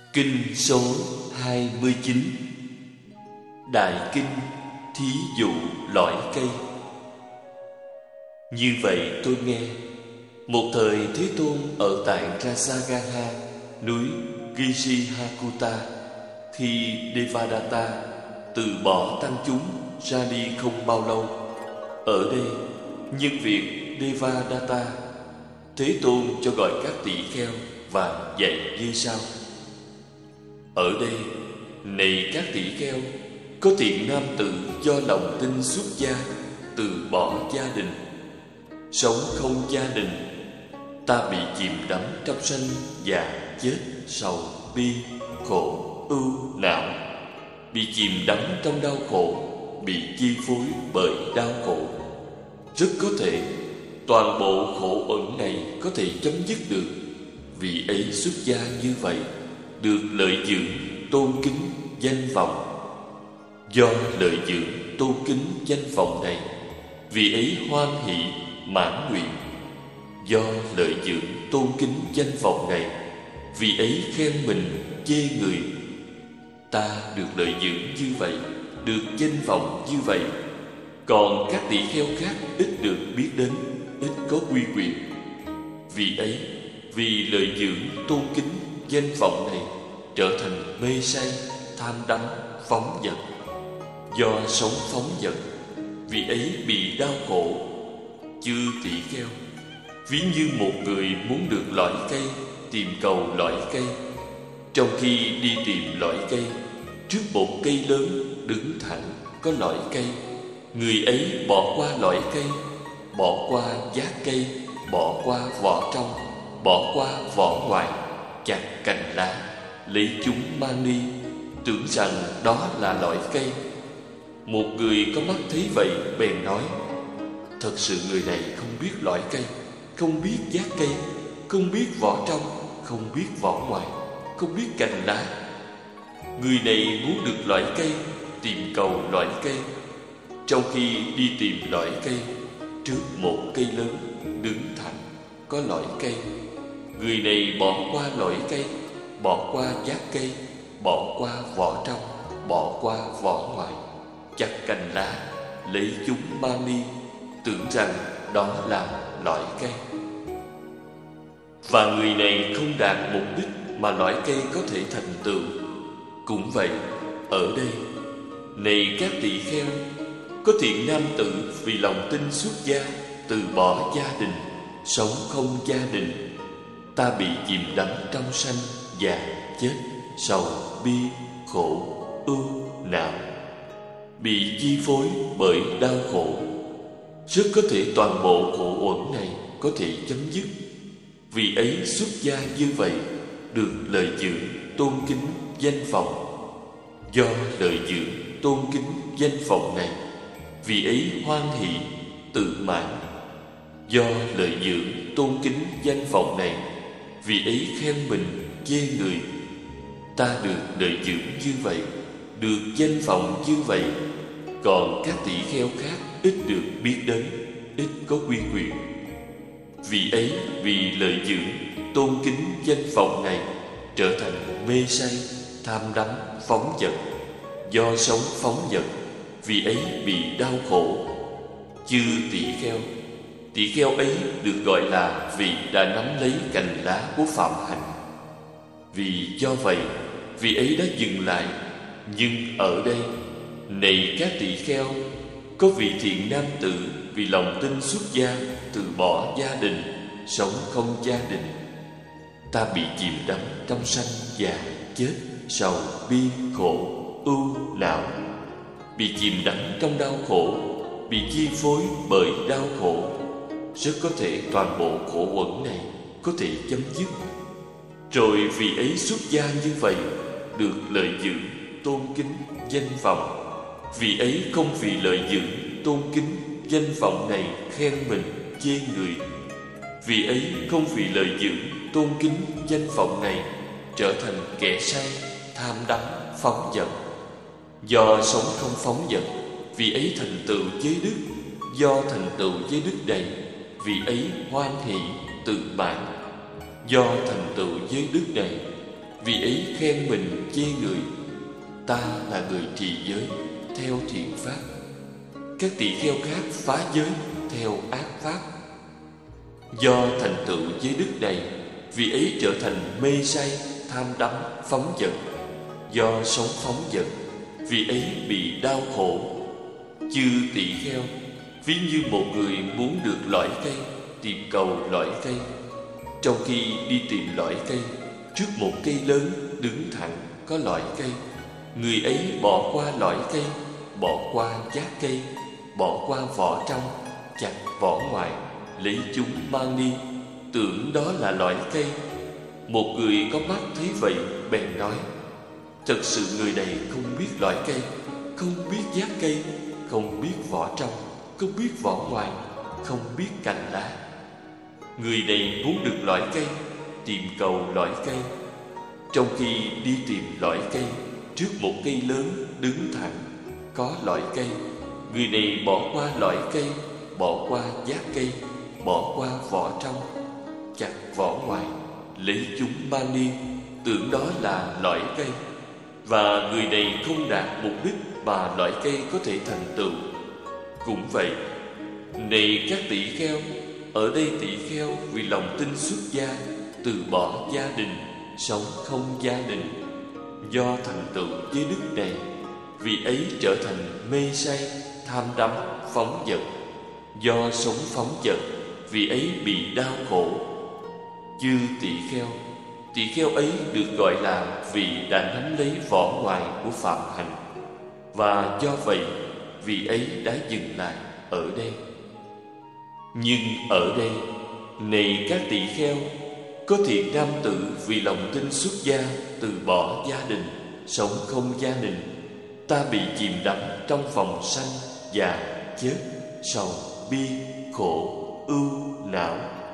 Kinh số 29. Đại Kinh thí dụ lõi cây. Như vậy tôi nghe, một thời Thế Tôn ở tại Rasagaha, núi Girihakuta, khi Devadatta từ bỏ tăng chúng ra đi không bao lâu. Ở đây, nhân việc Devadatta, Thế Tôn cho gọi các tỳ kheo và dạy như sau: ở đây, này các tỳ kheo, có thiện nam tử do lòng tin xuất gia, từ bỏ gia đình, sống không gia đình. Ta bị chìm đắm trong sanh già chết, sầu bi khổ ưu não, bị chìm đắm trong đau khổ, bị chi phối bởi đau khổ. Rất có thể toàn bộ khổ ẩn này có thể chấm dứt được. Vì ấy xuất gia như vậy, được lợi dưỡng tôn kính danh vọng. Do lợi dưỡng tôn kính danh vọng này, vì ấy hoan hỷ mãn nguyện. Do lợi dưỡng tôn kính danh vọng này, vì ấy khen mình chê người. Ta được lợi dưỡng như vậy, được danh vọng như vậy, còn các tỳ kheo khác ít được biết đến, ít có quy quyền. Vì ấy, vì lợi dưỡng tôn kính danh vọng này, trở thành mê say, tham đắm, phóng dật. Do sống phóng dật, vì ấy bị đau khổ. Chư tỳ kheo, ví như một người muốn được lõi cây, tìm cầu lõi cây. Trong khi đi tìm lõi cây, trước một cây lớn đứng thẳng có lõi cây, người ấy bỏ qua lõi cây, bỏ qua giác cây, bỏ qua vỏ trong, bỏ qua vỏ ngoài, chặt cành lá, lấy chúng mang đi, tưởng rằng đó là lõi cây. Một người có mắt thấy vậy bèn nói: thật sự người này không biết lõi cây, không biết giác cây, không biết vỏ trong, không biết vỏ ngoài, không biết cành lá. Người này muốn được lõi cây, tìm cầu lõi cây. Trong khi đi tìm lõi cây, trước một cây lớn đứng thẳng có lõi cây, người này bỏ qua lõi cây, bỏ qua giác cây, bỏ qua vỏ trong, bỏ qua vỏ ngoài, chặt cành lá, lấy chúng mang đi, tưởng rằng đó là lõi cây. Và người này không đạt mục đích mà lõi cây có thể thành tựu. Cũng vậy, ở đây, này các tỳ kheo, có thiện nam tử vì lòng tin xuất gia, từ bỏ gia đình, sống không gia đình. Ta bị chìm đắm trong sanh già chết, sầu bi khổ ưu não, bị chi phối bởi đau khổ. Rất có thể toàn bộ khổ uẩn này có thể chấm dứt. Vì ấy xuất gia như vậy, được lợi dưỡng tôn kính danh vọng. Do lợi dưỡng tôn kính danh vọng này, vì ấy hoan hỷ tự mãn. Do lợi dưỡng tôn kính danh vọng này, vì ấy khen mình chê người. Ta được lợi dưỡng như vậy, được danh vọng như vậy, còn các tỳ kheo khác ít được biết đến, ít có quy quyền. Vì ấy, vì lợi dưỡng tôn kính danh vọng này, trở thành mê say, tham đắm, phóng dật. Do sống phóng dật, vì ấy bị đau khổ. Chư tỷ kheo ấy được gọi là vị đã nắm lấy cành lá của phạm hạnh. Vì do vậy, vị ấy đã dừng lại. Nhưng ở đây, này các tỳ kheo, có vị thiện nam tử vì lòng tin xuất gia, từ bỏ gia đình, sống không gia đình. Ta bị chìm đắm trong sanh già chết, sầu bi khổ ưu não, bị chìm đắm trong đau khổ, bị chi phối bởi đau khổ. Rất có thể toàn bộ khổ uẩn này có thể chấm dứt. Rồi vì ấy xuất gia như vậy, được lợi dưỡng tôn kính danh vọng. Vì ấy không vì lợi dưỡng tôn kính danh vọng này khen mình chê người. Vì ấy không vì lợi dưỡng tôn kính danh vọng này, trở thành kẻ say, tham đắm, phóng dật. Do sống không phóng dật, vì ấy thành tựu giới đức. Do thành tựu giới đức này, vì ấy hoan hỷ tự mãn. Do thành tựu giới đức này, Vì ấy khen mình chê người. Ta là người trì giới theo thiện pháp, các tỳ kheo khác phá giới theo ác pháp. Do thành tựu giới đức này, vì ấy trở thành mê say, tham đắm, phóng dật. Do sống phóng dật, vì ấy bị đau khổ. Chư tỳ kheo, ví như một người muốn được lõi cây, tìm cầu lõi cây. Trong khi đi tìm lõi cây, trước một cây lớn đứng thẳng có lõi cây, người ấy bỏ qua lõi cây, bỏ qua giác cây, bỏ qua vỏ trong, chặt vỏ ngoài, lấy chúng mang đi, tưởng đó là lõi cây. Một người có mắt thấy vậy bèn nói: thật sự người này không biết lõi cây, không biết giác cây, không biết vỏ trong, không biết vỏ ngoài, không biết cành lá. Người này muốn được lõi cây, tìm cầu lõi cây. Trong khi đi tìm lõi cây, trước một cây lớn đứng thẳng có lõi cây, người này bỏ qua lõi cây, bỏ qua giác cây, bỏ qua vỏ trong, chặt vỏ ngoài, lấy chúng mang đi, tưởng đó là lõi cây. Và người này không đạt mục đích mà lõi cây có thể thành tựu. Cũng vậy, này các tỳ kheo, ở đây tỳ kheo vì lòng tin xuất gia, từ bỏ gia đình, sống không gia đình. Do thành tựu giới đức này, vì ấy trở thành mê say, tham đắm, phóng dật. Do sống phóng dật, vì ấy bị đau khổ. Chư tỳ kheo ấy được gọi là vì đã nắm lấy vỏ ngoài của phạm hạnh. Và do vậy, vì ấy đã dừng lại ở đây. Nhưng ở đây, này các tỳ kheo, có thiện nam tử vì lòng tin xuất gia, từ bỏ gia đình, sống không gia đình. Ta bị chìm đắm trong vòng sanh, già, chết, sầu, bi, khổ, ưu, não.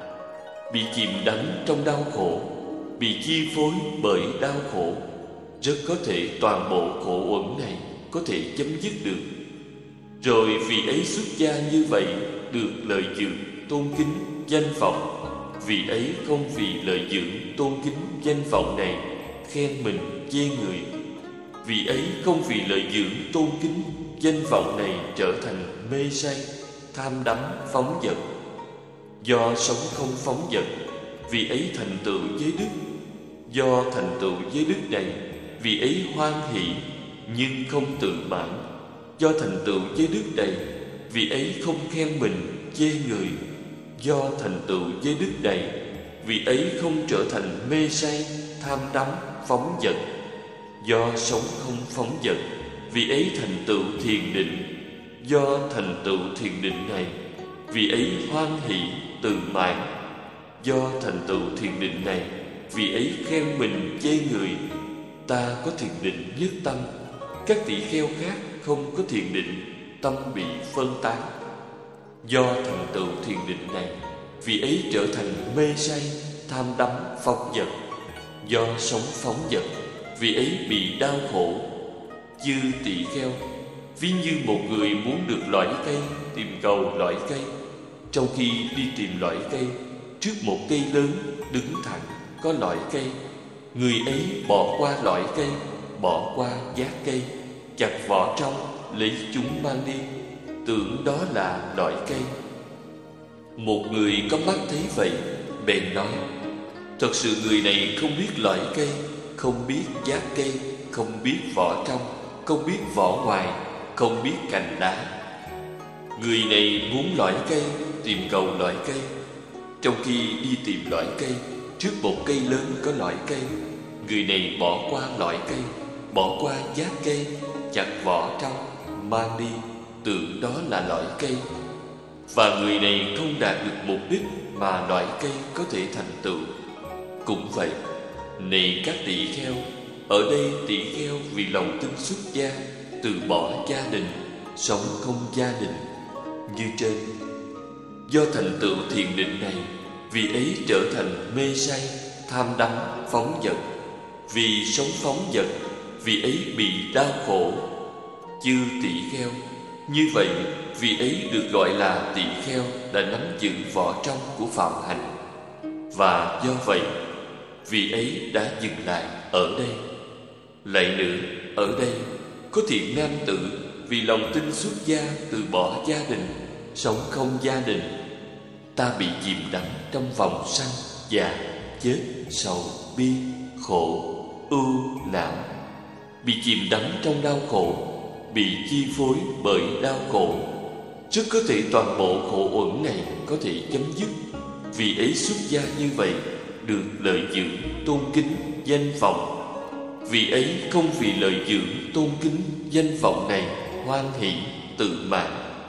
Bị chìm đắm trong đau khổ, bị chi phối bởi đau khổ. Rất có thể toàn bộ khổ uẩn này có thể chấm dứt được. Rồi vì ấy xuất gia như vậy, được lợi dưỡng, tôn kính, danh vọng. Vì ấy không vì lợi dưỡng, tôn kính, danh vọng này khen mình chê người. Vì ấy không vì lợi dưỡng, tôn kính, danh vọng này trở thành mê say, tham đắm, phóng dật. Do sống không phóng dật, vì ấy thành tựu giới đức. Do thành tựu giới đức này, vì ấy hoan hỷ nhưng không tự mãn. Do thành tựu giới đức này, vì ấy không khen mình chê người. Do thành tựu giới đức này, vì ấy không trở thành mê say, tham đắm, phóng dật. Do sống không phóng dật, vì ấy thành tựu thiền định. Do thành tựu thiền định này, vì ấy hoan hỷ tự mãn. Do thành tựu thiền định này, vì ấy khen mình chê người. Ta có thiền định nhất tâm, các tỳ kheo khác không có thiền định, tâm bị phân tán. Do thành tựu thiền định này, vì ấy trở thành mê say, tham đắm, phóng dật. Do sống phóng dật, vì ấy bị đau khổ. Chư tỳ kheo, ví như một người muốn được lõi cây, tìm cầu lõi cây. Trong khi đi tìm lõi cây, trước một cây lớn đứng thẳng có lõi cây, người ấy bỏ qua lõi cây, bỏ qua giác cây, chặt vỏ trong, lấy chúng mang đi, tưởng đó là lõi cây. Một người có mắt thấy vậy bèn nói: thật sự người này không biết lõi cây, không biết giác cây, không biết vỏ trong, không biết vỏ ngoài, không biết cành lá. Người này muốn lõi cây, tìm cầu lõi cây. Trong khi đi tìm lõi cây, trước một cây lớn có lõi cây, người này bỏ qua lõi cây, bỏ qua giác cây, chặt vỏ trong, mang đi, tưởng đó là lõi cây. Và người này không đạt được mục đích mà lõi cây có thể thành tựu. Cũng vậy, này các tỳ kheo, ở đây tỳ kheo vì lòng tin xuất gia, từ bỏ gia đình, sống không gia đình như trên. Do thành tựu thiền định này, vì ấy trở thành mê say, tham đắm, phóng dật. Vì sống phóng dật, vì ấy bị đau khổ. Chư tỳ kheo, như vậy vì ấy được gọi là tỳ kheo đã nắm giữ vỏ trong của phạm hạnh. Và do vậy, vị ấy đã dừng lại ở đây. Lại nữa, ở đây có thiện nam tử vì lòng tin xuất gia từ bỏ gia đình, sống không gia đình. Ta bị chìm đắm trong vòng sanh, già, chết, sầu, bi, khổ, ưu, não. Bị chìm đắm trong đau khổ, bị chi phối bởi đau khổ. Rất có thể toàn bộ khổ uẩn này có thể chấm dứt. Vì ấy xuất gia như vậy được lợi dưỡng, tôn kính, danh vọng. Vì ấy không vì lợi dưỡng, tôn kính, danh vọng này hoan hỷ, tự mãn.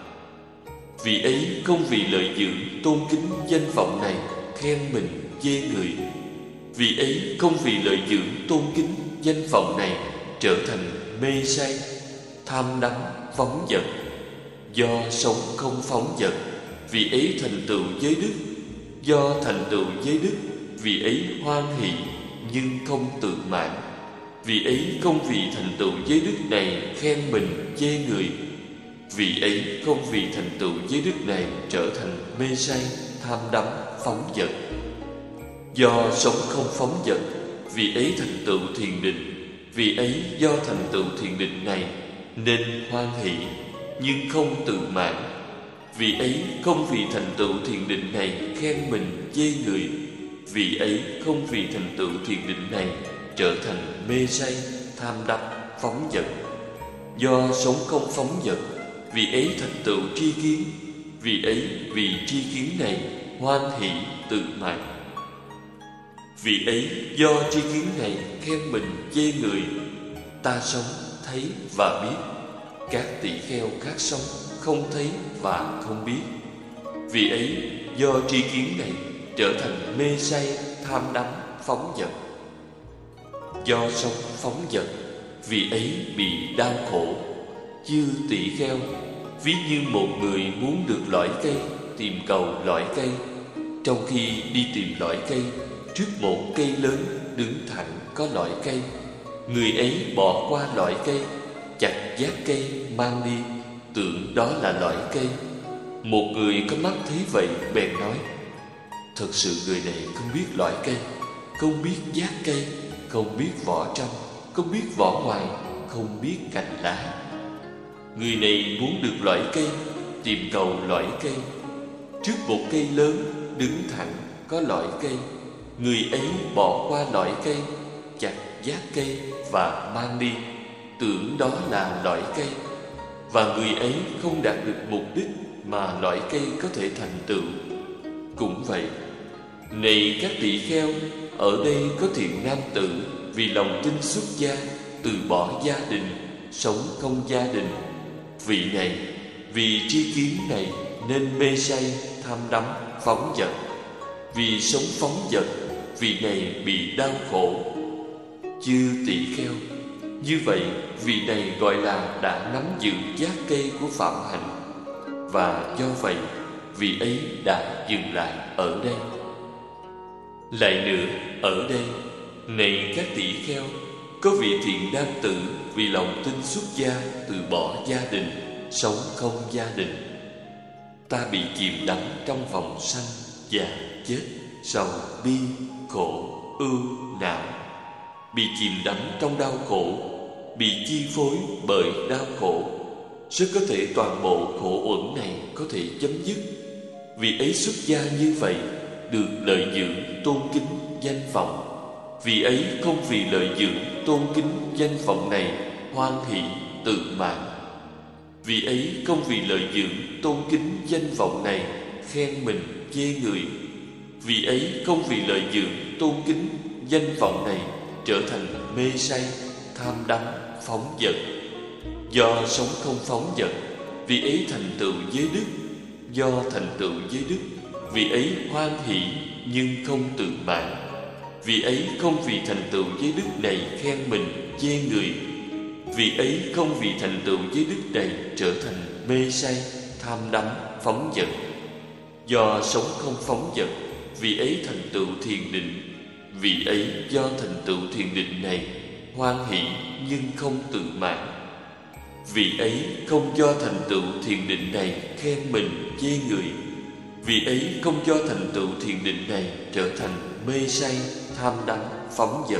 Vì ấy không vì lợi dưỡng, tôn kính, danh vọng này khen mình, chê người. Vì ấy không vì lợi dưỡng, tôn kính, danh vọng này trở thành mê say, tham đắm, phóng dật. Do sống không phóng dật, vì ấy thành tựu giới đức. Do thành tựu giới đức, vì ấy hoan hỷ nhưng không tự mãn. Vì ấy không vì thành tựu giới đức này khen mình, chê người. Vì ấy không vì thành tựu giới đức này trở thành mê say, tham đắm, phóng dật. Do sống không phóng dật, vì ấy thành tựu thiền định. Vì ấy do thành tựu thiền định này nên hoan hỷ nhưng không tự mãn. Vì ấy không vì thành tựu thiền định này khen mình, chê người. Vì ấy không vì thành tựu thiền định này trở thành mê say, tham đắm, phóng dật. Do sống không phóng dật, vì ấy thành tựu tri kiến. Vì ấy vì tri kiến này hoan hỷ tự mãn. Vì ấy do tri kiến này khen mình, chê người. Ta sống thấy và biết, các tỷ kheo khác sống không thấy và không biết. Vì ấy do tri kiến này trở thành mê say, tham đắm, phóng dật. Do sống phóng dật, vì ấy bị đau khổ. Chư tỷ kheo, ví như một người muốn được lõi cây, tìm cầu lõi cây. Trong khi đi tìm lõi cây, trước một cây lớn đứng thẳng có lõi cây, người ấy bỏ qua lõi cây, chặt giác cây mang đi, tưởng đó là lõi cây. Một người có mắt thấy vậy bèn nói: thật sự người này không biết lõi cây, không biết giác cây, không biết vỏ trong, không biết vỏ ngoài, không biết cành lá. Người này muốn được lõi cây, tìm cầu lõi cây. Trước một cây lớn đứng thẳng có lõi cây, người ấy bỏ qua lõi cây, chặt giác cây và mang đi, tưởng đó là lõi cây. Và người ấy không đạt được mục đích mà lõi cây có thể thành tựu. Cũng vậy, này các tỷ kheo, ở đây có thiện nam tử vì lòng tin xuất gia, từ bỏ gia đình, sống không gia đình. Vị này vì tri kiến này nên mê say, tham đắm, phóng dật. Vì sống phóng dật, vị này bị đau khổ. Chư tỷ kheo, như vậy vị này gọi là đã nắm giữ giác cây của phạm hạnh. Và do vậy vị ấy đã dừng lại ở đây. Lại nữa, ở đây, này các tỷ kheo, có vị thiện nam tử vì lòng tin xuất gia, từ bỏ gia đình, sống không gia đình. Ta bị chìm đắm trong vòng sanh, già, chết, sầu, bi, khổ, ưu, não. Bị chìm đắm trong đau khổ, bị chi phối bởi đau khổ. Rất có thể toàn bộ khổ uẩn này có thể chấm dứt. Vì ấy xuất gia như vậy được lợi dưỡng, tôn kính, danh vọng. Vì ấy không vì lợi dưỡng, tôn kính, danh vọng này hoan hỷ, tự mãn. Vì ấy không vì lợi dưỡng, tôn kính, danh vọng này khen mình, chê người. Vì ấy không vì lợi dưỡng, tôn kính, danh vọng này trở thành mê say, tham đắm, phóng dật. Do sống không phóng dật, vì ấy thành tựu giới đức. Do thành tựu giới đức, vì ấy hoan hỷ nhưng không tự mãn. Vì ấy không vì thành tựu giới đức này khen mình, chê người. Vì ấy không vì thành tựu giới đức này trở thành mê say, tham đắm, phóng dật. Do sống không phóng dật, vì ấy thành tựu thiền định. Vì ấy do thành tựu thiền định này hoan hỷ nhưng không tự mãn. Vì ấy không do thành tựu thiền định này khen mình, chê người. Vì ấy không do thành tựu thiền định này trở thành mê say, tham đắm, phóng dật.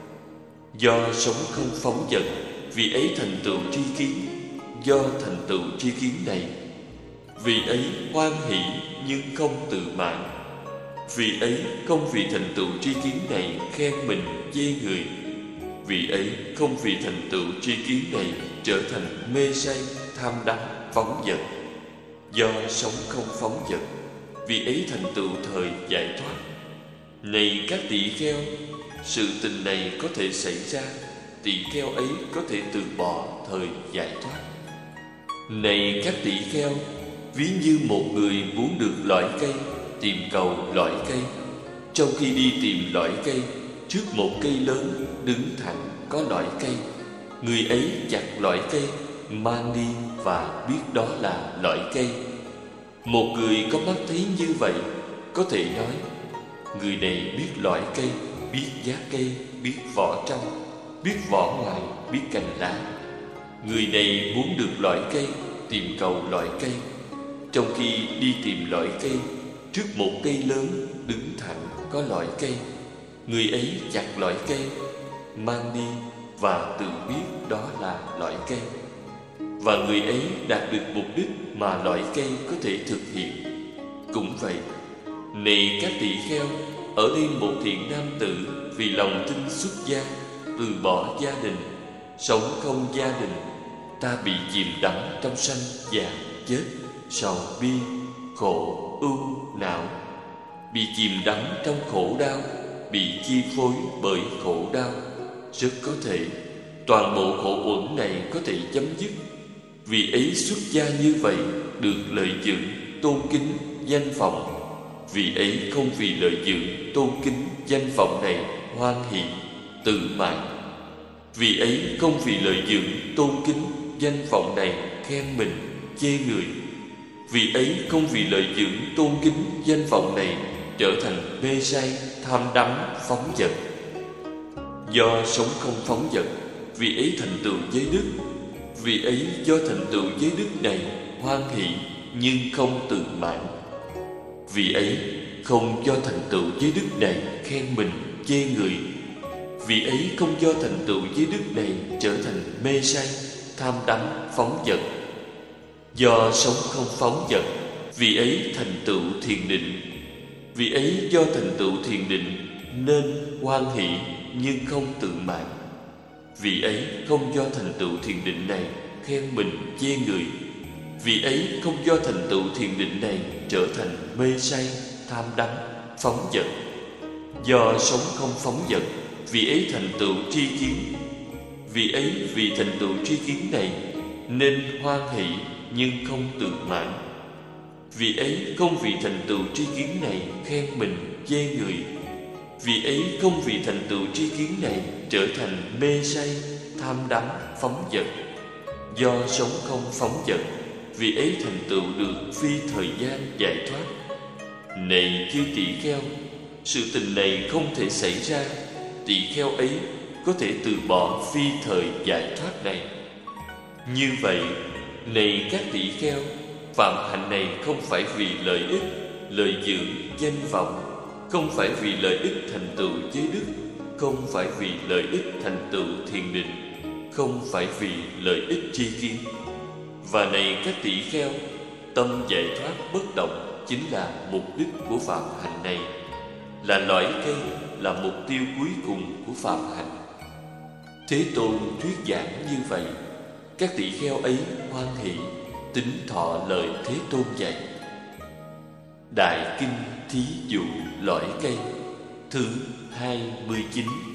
Do sống không phóng dật, vì ấy thành tựu tri kiến. Do thành tựu tri kiến này, vì ấy hoan hỷ nhưng không tự mãn. Vì ấy không vì thành tựu tri kiến này khen mình chê người. Vì ấy không vì thành tựu tri kiến này trở thành mê say, tham đắm, phóng dật. Do sống không phóng dật, vì ấy thành tựu thời giải thoát. Này các tỳ kheo, sự tình này có thể xảy ra, tỳ kheo ấy có thể từ bỏ thời giải thoát. Này các tỳ kheo, ví như một người muốn được lõi cây, tìm cầu lõi cây. Trong khi đi tìm lõi cây, trước một cây lớn đứng thẳng có lõi cây, người ấy chặt lõi cây, mang đi và biết đó là lõi cây. Một người có mắt thấy như vậy có thể nói, người này biết lõi cây, biết giá cây, biết vỏ trong, biết vỏ ngoài, biết cành lá. Người này muốn được lõi cây, tìm cầu lõi cây. Trong khi đi tìm lõi cây, trước một cây lớn đứng thẳng có lõi cây, người ấy chặt lõi cây, mang đi và tự biết đó là lõi cây. Và người ấy đạt được mục đích mà lõi cây có thể thực hiện. Cũng vậy, này các tỳ kheo, ở đây một thiện nam tử vì lòng tin xuất gia, từ bỏ gia đình, sống không gia đình, ta bị chìm đắm trong sanh già chết, sầu bi, khổ ưu não, bị chìm đắm trong khổ đau, bị chi phối bởi khổ đau. Rất có thể toàn bộ khổ uẩn này có thể chấm dứt. Vì ấy xuất gia như vậy được lợi dưỡng, tôn kính, danh vọng. Vì ấy không vì lợi dưỡng, tôn kính, danh vọng này hoan hỷ, tự mãn. Vì ấy không vì lợi dưỡng, tôn kính, danh vọng này khen mình, chê người. Vì ấy không vì lợi dưỡng, tôn kính, danh vọng này trở thành mê say, tham đắm, phóng dật. Do sống không phóng dật, vì ấy thành tựu giới đức. Vì ấy do thành tựu giới đức này hoan hỷ nhưng không tự mãn. Vì ấy không do thành tựu giới đức này khen mình, chê người. Vì ấy không do thành tựu giới đức này trở thành mê say, tham đắm, phóng dật. Do sống không phóng dật, vì ấy thành tựu thiền định. Vì ấy do thành tựu thiền định nên hoan hỷ nhưng không tự mãn. Vì ấy không do thành tựu thiền định này khen mình, chê người. Vì ấy không do thành tựu thiền định này trở thành mê say, tham đắm, phóng dật. Do sống không phóng dật, vì ấy thành tựu tri kiến. Vì ấy vì thành tựu tri kiến này nên hoan hỷ nhưng không tự mãn. Vì ấy không vì thành tựu tri kiến này khen mình, chê người. Vì ấy không vì thành tựu tri kiến này trở thành mê say, tham đắm, phóng dật. Do sống không phóng dật, vì ấy thành tựu được phi thời gian giải thoát. Này chư tỳ kheo, sự tình này không thể xảy ra, tỳ kheo ấy có thể từ bỏ phi thời giải thoát này. Như vậy, này các tỳ kheo, phạm hạnh này không phải vì lợi ích, lợi dưỡng, danh vọng, không phải vì lợi ích thành tựu giới đức, không phải vì lợi ích thành tựu thiền định, không phải vì lợi ích tri kiến. Và này các tỳ kheo, tâm giải thoát bất động chính là mục đích của phạm hạnh này, là lõi cây, là mục tiêu cuối cùng của phạm hạnh. Thế Tôn thuyết giảng như vậy, các tỳ kheo ấy hoan hỷ, tín thọ lời Thế Tôn dạy. Đại kinh thí dụ lõi cây thứ 29.